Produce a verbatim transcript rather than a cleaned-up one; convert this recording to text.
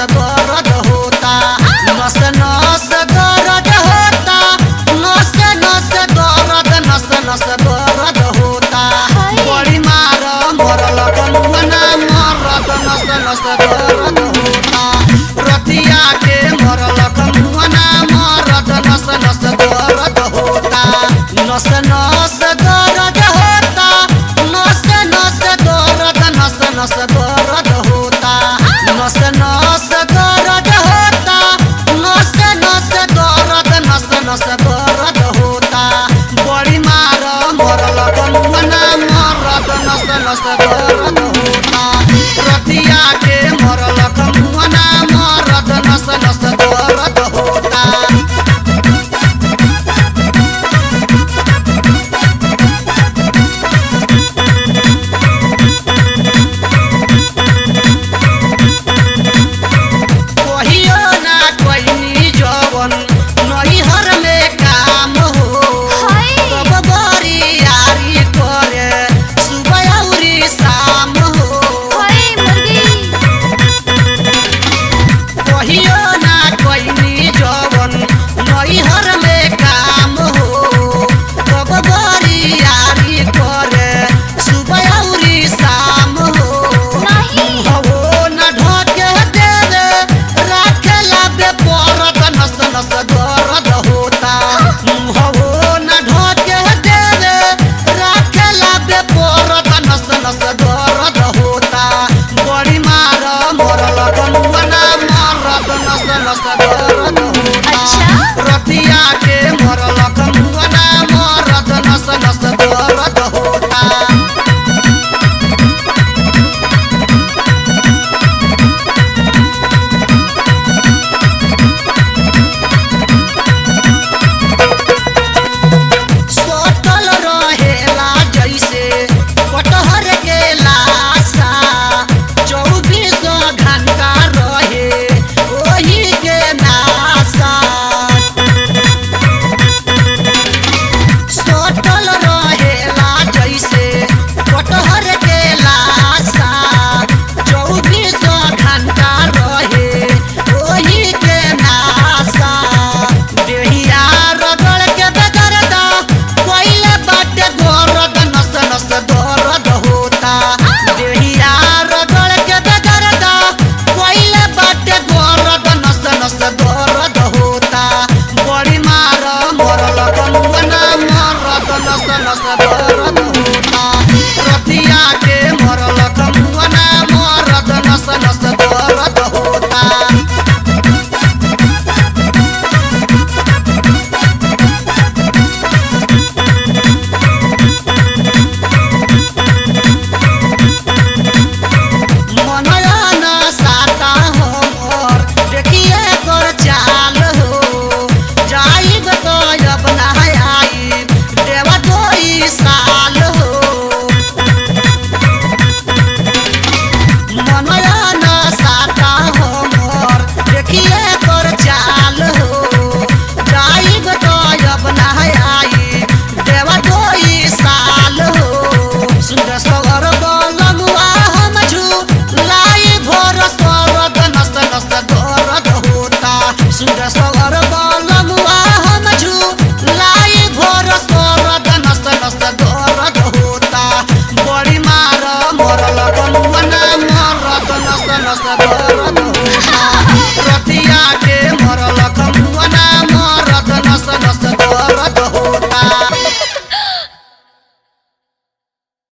दर्द होता, नस नस दर्द होता, नस नस दर्द नस नस दर्द होता। बड़ी मार मरल कनुआ मरद नस नस दर्द होता, रतिया के मरल कनुआ मरद नस नस दर्द होता, नस नस दर्द होता, नस नस दर्द नस नस दर्द होता, नस नस दर्द होता, नस नस दर्द नस नस दर्द होता। बड़ी मार मरल कनुआ मरद नस नस दर्द होता, रतिया के मरल कनुआ मरद नस नस दर्द होता। रतिया के मरल कनुआ मरद नस नस दर्द होता। सोतल रहेला जैसे कटहर के लाशा, चौबीस घंटा रहे ओही के नासा। सोतल रहेला जैसे कटहर के लाशा, चौबीस घंटा रहे ओही के नासा। देहिया रगड़ के बेदर्दा कोइले बाटे दर्द नस नस दर्द होता, देहिया रगड़ के बेदर्दा कोइले बाटे दर्द नस नस दर्द होता। बड़ी मार मरल कनुआ मरद नस नस दर्द होता, रतिया के मरल कनुआ मरद नस नस दर्द होता। मनयन साता हमर देखिए कर चाल हो, जाइब तो अब ना आइब देवा कोई साल हो। मनयन साता हमर देखिए कर चाल हो, जाइब तो अब ना आइब देवा कोई साल हो। सुंदर सवर बलमुआ हम लाई भोर सरद नस नस दर्द होता, सुंदर सवर बलमुआ हम लाई भोर सरद नस नस दर्द होता। बड़ी मार मरल कनुआ मरद नस नस दर्द होता, रतिया के